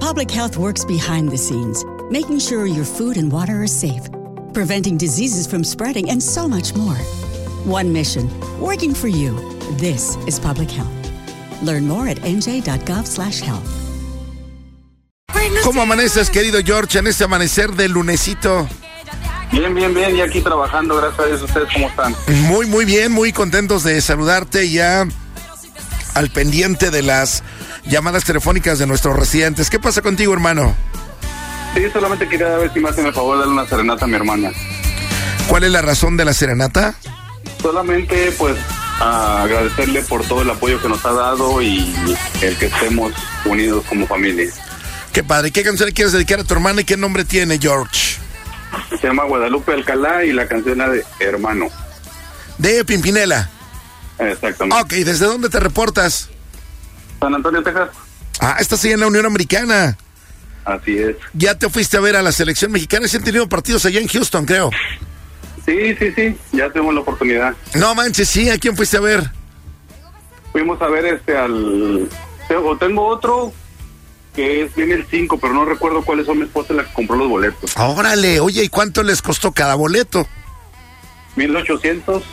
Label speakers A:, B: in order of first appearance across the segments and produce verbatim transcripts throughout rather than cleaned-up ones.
A: Public Health works behind the scenes, making sure your food and water are safe, preventing diseases from spreading, and so much more. One mission, working for you. This is Public Health. Learn more at n j dot gov slash health.
B: ¿Cómo amaneces, querido George, en este amanecer de lunesito?
C: Bien, bien, bien, y aquí trabajando, gracias a Dios. ¿Ustedes cómo están?
B: Muy, muy bien, muy contentos de saludarte ya al pendiente de las llamadas telefónicas de nuestros residentes. ¿Qué pasa contigo, hermano?
C: Sí, solamente quería ver si me hacen el favor de darle una serenata a mi hermana.
B: ¿Cuál es la razón de la serenata?
C: Solamente, pues, a agradecerle por todo el apoyo que nos ha dado y el que estemos unidos como familia.
B: Qué padre. ¿Qué canción le quieres dedicar a tu hermana y qué nombre tiene, George?
C: Se llama Guadalupe Alcalá y la canción es de Hermano.
B: De Pimpinela.
C: Exactamente.
B: Ok, ¿desde dónde te reportas?
C: San Antonio, Texas.
B: Ah, estás ahí en la Unión Americana.
C: Así es.
B: Ya te fuiste a ver a la selección mexicana. Se han tenido partidos allá en Houston, creo.
C: Sí, sí, sí, ya tenemos la oportunidad.
B: No manches, sí, ¿a quién fuiste a ver?
C: Fuimos a ver este al... Tengo, tengo otro que es, viene el cinco, pero no recuerdo cuáles son. Mi esposa la que compró los boletos.
B: Órale, oye, ¿y cuánto les costó cada boleto?
C: mil ochocientos.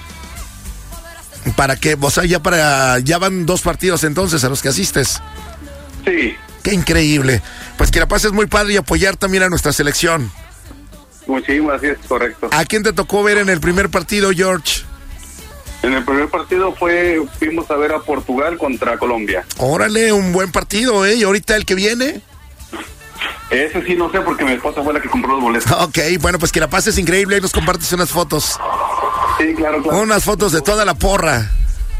B: ¿Para qué? O sea, ya para ya van dos partidos entonces a los que asistes.
C: Sí.
B: Qué increíble. Pues que la pases muy padre y apoyar también a nuestra selección.
C: Muchísimas, así es, correcto.
B: ¿A quién te tocó ver en el primer partido, George?
C: En el primer partido fue, fuimos a ver a Portugal contra Colombia.
B: Órale, un buen partido, ¿eh? ¿Y ahorita el que viene?
C: Ese sí no sé porque mi esposa fue la que compró los boletos.
B: Ok, bueno, pues que la pases increíble y nos compartes unas fotos.
C: Sí, claro, claro.
B: Unas fotos de toda la porra.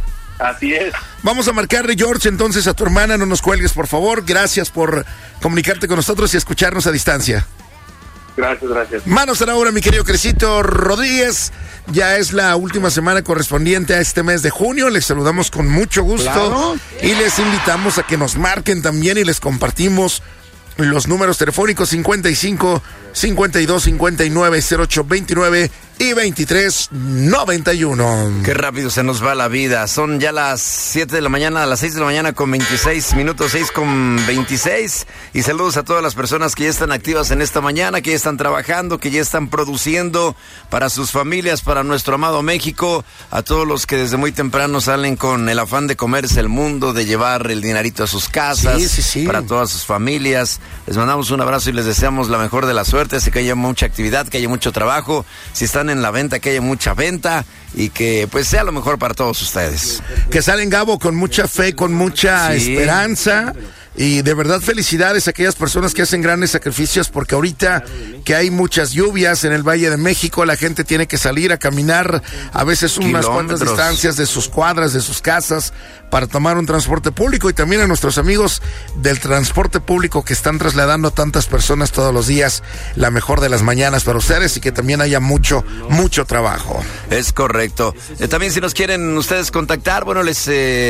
C: Así es.
B: Vamos a marcarle, George, entonces a tu hermana, no nos cuelgues, por favor. Gracias por comunicarte con nosotros y escucharnos a distancia.
C: Gracias, gracias.
B: Manos a la obra, mi querido Cresito Rodríguez. Ya es la última semana correspondiente a este mes de junio. Les saludamos con mucho gusto. Claro. Y les invitamos a que nos marquen también y les compartimos los números telefónicos cincuenta y cinco, cincuenta y dos, cincuenta y nueve, cero ocho veintinueve y veintitrés noventa y uno.
D: Qué rápido se nos va la vida. Son ya las siete de la mañana, a las seis de la mañana con veintiséis minutos, seis con veintiséis. Y saludos a todas las personas que ya están activas en esta mañana, que ya están trabajando, que ya están produciendo para sus familias, para nuestro amado México. A todos los que desde muy temprano salen con el afán de comerse el mundo, de llevar el dinerito a sus casas,
B: sí, sí, sí.
D: Para todas sus familias. Les mandamos un abrazo y les deseamos la mejor de la suerte. Así que haya mucha actividad, que haya mucho trabajo. Si están en la venta, que haya mucha venta y que pues sea lo mejor para todos ustedes.
B: Que salen, Gabo, con mucha fe, con mucha sí. esperanza. Y de verdad felicidades a aquellas personas que hacen grandes sacrificios, porque ahorita que hay muchas lluvias en el Valle de México, la gente tiene que salir a caminar a veces unas cuantas distancias de sus cuadras, de sus casas, para tomar un transporte público. Y también a nuestros amigos del transporte público que están trasladando a tantas personas todos los días, la mejor de las mañanas para ustedes y que también haya mucho, mucho trabajo.
D: Es correcto. Eh, también si nos quieren ustedes contactar, bueno, les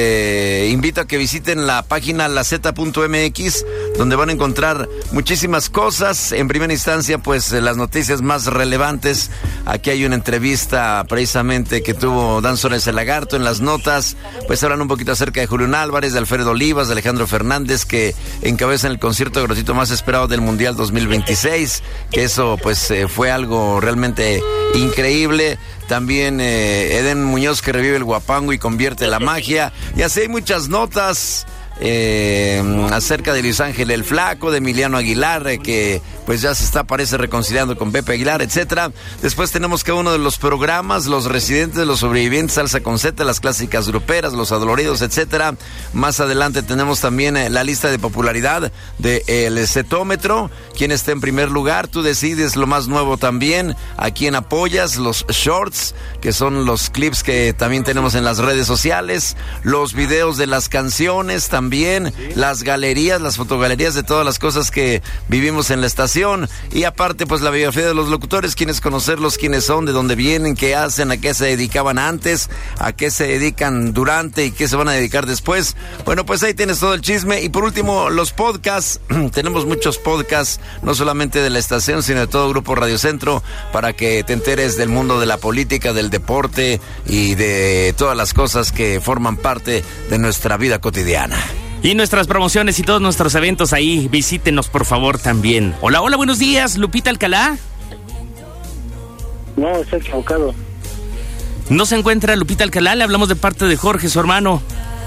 D: eh, invito a que visiten la página la zeta punto eme equis, donde van a encontrar muchísimas cosas. En primera instancia, pues las noticias más relevantes. Aquí hay una entrevista precisamente que tuvo Dan Suárez el Lagarto. En las notas, pues hablan un poquito acerca de Julián Álvarez, de Alfredo Olivas, de Alejandro Fernández, que encabezan el concierto gratuito más esperado del Mundial dos mil veintiséis, que eso pues eh, fue algo realmente increíble. También eh, Eden Muñoz, que revive el guapango y convierte la magia. Y así hay muchas notas Eh, acerca de Luis Ángel el Flaco, de Emiliano Aguilar, eh, que pues ya se está, parece, reconciliando con Pepe Aguilar, etcétera. Después tenemos cada uno de los programas, los residentes, los sobrevivientes, Salsa con Z, las clásicas gruperas, los adoloridos, etcétera. Más adelante tenemos también eh, la lista de popularidad de el Cetómetro, quién está en primer lugar. Tú decides lo más nuevo también, a quién apoyas, los shorts, que son los clips que también tenemos en las redes sociales, los videos de las canciones también. También las galerías, las fotogalerías de todas las cosas que vivimos en la estación. Y aparte, pues la biografía de los locutores, quiénes conocerlos, quiénes son, de dónde vienen, qué hacen, a qué se dedicaban antes, a qué se dedican durante y qué se van a dedicar después. Bueno, pues ahí tienes todo el chisme. Y por último, los podcasts. Tenemos muchos podcasts, no solamente de la estación, sino de todo Grupo Radio Centro, para que te enteres del mundo de la política, del deporte y de todas las cosas que forman parte de nuestra vida cotidiana.
E: Y nuestras promociones y todos nuestros eventos ahí, visítenos por favor también. Hola, hola, buenos días, Lupita Alcalá.
F: No, está equivocado.
E: No se encuentra Lupita Alcalá, le hablamos de parte de Jorge, su hermano.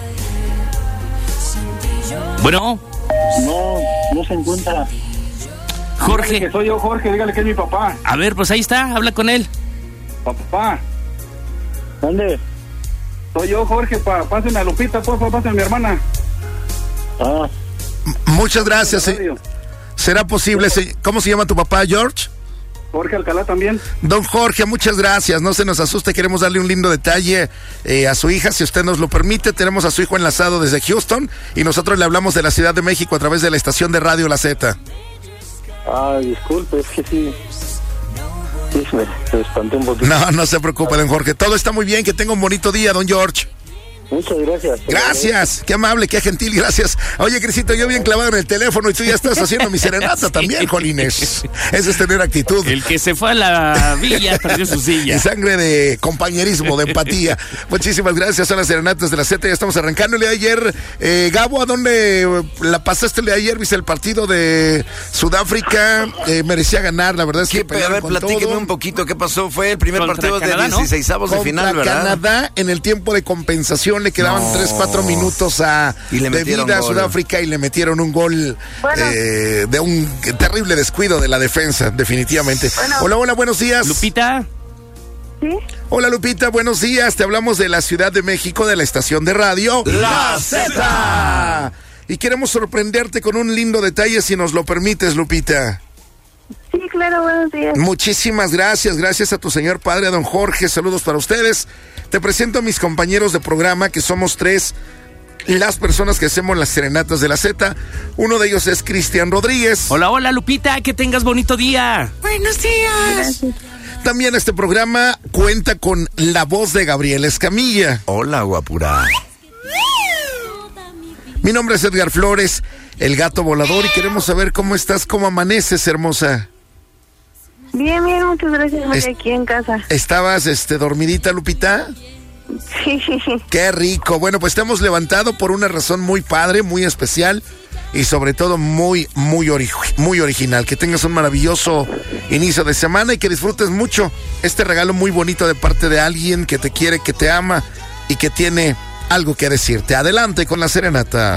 E: Bueno.
F: No, no se encuentra.
E: Jorge.
C: Dígale que soy yo, Jorge, dígale que es mi papá.
E: A ver, pues ahí está, habla con él.
C: Papá.
F: ¿Dónde?
C: Soy yo, Jorge, pa, pásenme a Lupita, por favor, pásenme a mi hermana.
F: Ah.
B: Muchas gracias. Eh. ¿Será posible? Se... ¿Cómo se llama tu papá, George?
C: Jorge Alcalá también.
B: Don Jorge, muchas gracias. No se nos asuste, queremos darle un lindo detalle eh, a su hija, si usted nos lo permite. Tenemos a su hijo enlazado desde Houston y nosotros le hablamos de la Ciudad de México a través de la estación de radio La Z.
F: Ah, disculpe, es que sí. Sí, me, me espanté un poquito.
B: No, no se preocupe, don Jorge. Todo está muy bien. Que tenga un bonito día, don George.
F: Muchas gracias.
B: Gracias, qué amable, qué gentil, gracias. Oye, Crisito, yo bien clavado en el teléfono y tú ya estás haciendo mi serenata sí. también, Jolines. Eso es tener actitud.
E: El que se fue a la villa perdió su silla.
B: Y sangre de compañerismo, de empatía. Muchísimas gracias a las serenatas de la Z. Ya estamos arrancando el día de ayer. Eh, Gabo, ¿a dónde la pasaste el día de ayer? ¿Viste el partido de Sudáfrica? Eh, merecía ganar, la verdad es que
D: a ver, platíqueme un poquito, ¿qué pasó? Fue el primer Contra partido Canadá, de dieciseisavos ¿no? de final, ¿verdad?
B: Canadá, en el tiempo de compensación le quedaban no. tres, cuatro minutos a
D: y le
B: de vida a Sudáfrica y le metieron un gol bueno. eh, de un terrible descuido de la defensa, definitivamente. Bueno. Hola, hola, buenos días.
E: Lupita.
G: ¿Sí?
B: Hola, Lupita, buenos días. Te hablamos de la Ciudad de México, de la estación de radio
D: La Z.
B: Y queremos sorprenderte con un lindo detalle, si nos lo permites, Lupita.
G: Sí, claro, buenos días.
B: Muchísimas gracias, gracias a tu señor padre, a don Jorge, saludos para ustedes. Te presento a mis compañeros de programa, que somos tres, las personas que hacemos las serenatas de la Z. Uno de ellos es Cristian Rodríguez.
E: Hola, hola, Lupita, que tengas bonito día.
B: Buenos días. Gracias. También este programa cuenta con la voz de Gabriel Escamilla.
D: Hola, guapura.
B: Mi nombre es Edgar Flores, el gato volador, y queremos saber cómo estás, cómo amaneces, hermosa.
G: Bien, bien, muchas gracias, es, aquí en casa.
B: ¿Estabas este, dormidita, Lupita?
G: Sí.
B: Qué rico. Bueno, pues te hemos levantado por una razón muy padre, muy especial y sobre todo muy, muy, ori- muy original. Que tengas un maravilloso inicio de semana y que disfrutes mucho este regalo muy bonito de parte de alguien que te quiere, que te ama y que tiene algo que decirte. Adelante con la serenata.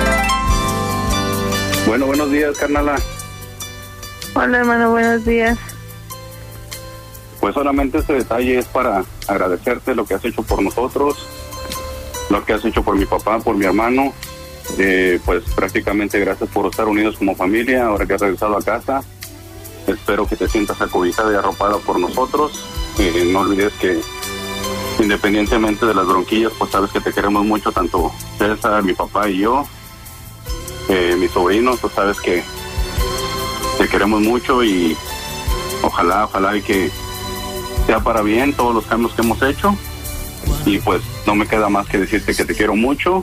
C: Bueno, buenos días, carnala.
G: Hola, hermano, buenos días.
C: Pues solamente este detalle es para agradecerte lo que has hecho por nosotros, lo que has hecho por mi papá, por mi hermano. Eh, pues prácticamente gracias por estar unidos como familia. Ahora que has regresado a casa, espero que te sientas acobijada y arropada por nosotros. Eh, no olvides que independientemente de las bronquillas, pues sabes que te queremos mucho, tanto César, mi papá y yo, eh, mis sobrinos, pues sabes que te queremos mucho y ojalá, ojalá y que sea para bien todos los cambios que hemos hecho. Y pues no me queda más que decirte que te quiero mucho.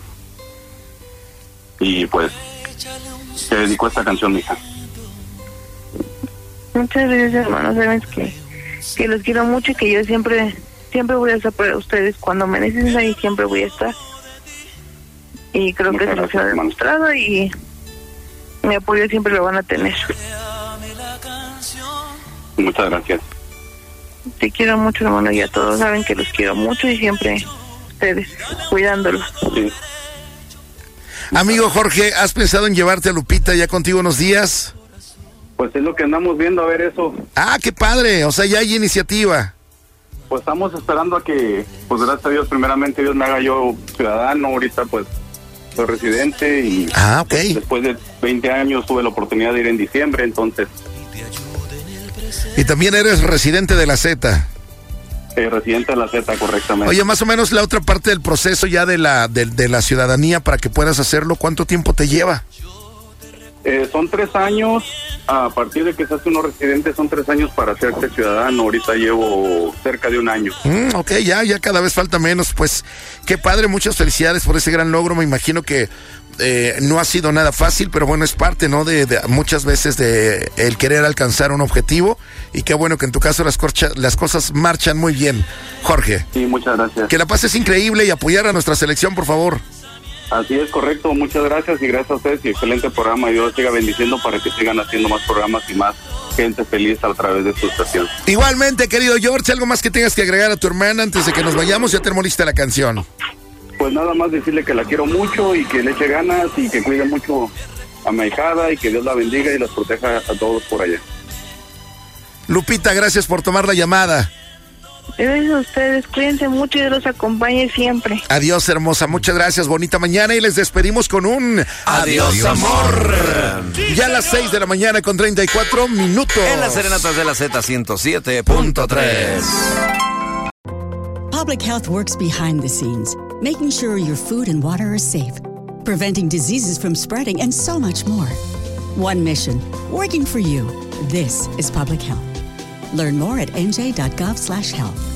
C: Y pues te dedico esta canción, mija.
G: Muchas gracias, hermano. Sabes que, que los quiero mucho y que yo siempre siempre voy a estar para ustedes. Cuando me necesiten ahí siempre voy a estar. Y creo Muchas que se los ha demostrado y mi apoyo siempre lo van a tener.
C: Muchas gracias.
G: Te quiero mucho, hermano, y a todos saben que los quiero mucho y siempre ustedes, cuidándolos.
C: Sí.
B: Amigo Jorge, ¿has pensado en llevarte a Lupita ya contigo unos días?
C: Pues es lo que andamos viendo, a ver eso.
B: Ah, qué padre, o sea, ya hay iniciativa.
C: Pues estamos esperando a que, pues gracias a Dios, primeramente Dios me haga yo ciudadano. Ahorita pues soy residente y
B: ah, ok.
C: Después de veinte años tuve la oportunidad de ir en diciembre, entonces...
B: Y también eres residente de la Z.
C: Eh, residente de la Z, correctamente.
B: Oye, más o menos la otra parte del proceso ya de la de, de la ciudadanía para que puedas hacerlo, ¿cuánto tiempo te lleva?
C: Eh, son tres años, a partir de que se hace uno residente son tres años para hacerse ciudadano. Ahorita llevo cerca de un año.
B: Mm, ok, ya, ya cada vez falta menos. Pues qué padre, muchas felicidades por ese gran logro. Me imagino que eh, no ha sido nada fácil, pero bueno, es parte, ¿no? De, de muchas veces de el querer alcanzar un objetivo. Y qué bueno que en tu caso las, corcha, las cosas marchan muy bien, Jorge.
C: Sí, muchas gracias.
B: Que la pases increíble y apoyar a nuestra selección, por favor.
C: Así es, correcto. Muchas gracias y gracias a ustedes y excelente programa. Dios los siga bendiciendo para que sigan haciendo más programas y más gente feliz a través de su estación.
B: Igualmente, querido George, algo más que tengas que agregar a tu hermana antes de que nos vayamos. Ya terminó lista la canción.
C: Pues nada más decirle que la quiero mucho y que le eche ganas y que cuide mucho a mi ahijada y que Dios la bendiga y las proteja a todos por allá.
B: Lupita, gracias por tomar la llamada.
G: Gracias a ustedes, cuídense mucho y Dios los acompañe siempre.
B: Adiós, hermosa, muchas gracias, bonita mañana y les despedimos con un
D: adiós, adiós amor.
B: Ya a las seis de la mañana con treinta y cuatro minutos.
D: En las serenatas de la Z ciento siete punto tres.
A: Public Health works behind the scenes, making sure your food and water are safe, preventing diseases from spreading, and so much more. One mission, working for you. This is Public Health. Learn more at n j dot gov slash health.